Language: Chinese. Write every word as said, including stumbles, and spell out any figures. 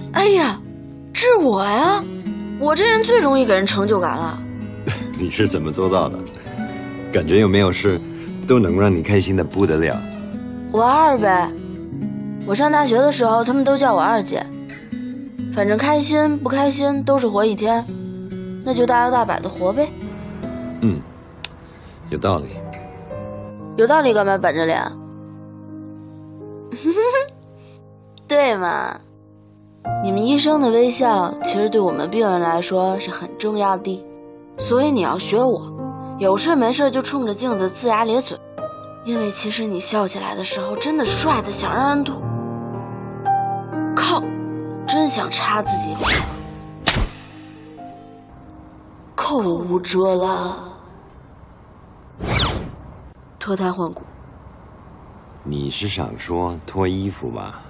哎呀，治我呀！我这人最容易给人成就感了。 你是怎么做到的？感觉有没有事，都能让你开心的不得了。 我二呗，我上大学的时候，他们都叫我二姐。反正开心不开心都是活一天，那就大摇大摆的活呗。 嗯，有道理。 有道理干嘛板着脸？对嘛，你们医生的微笑其实对我们病人来说是很重要的，所以你要学我，有事没事就冲着镜子龇牙咧嘴，因为其实你笑起来的时候真的帅得想让人吐。靠，真想插自己脸，口无遮拦，脱胎换骨。 你是想说脱衣服吧？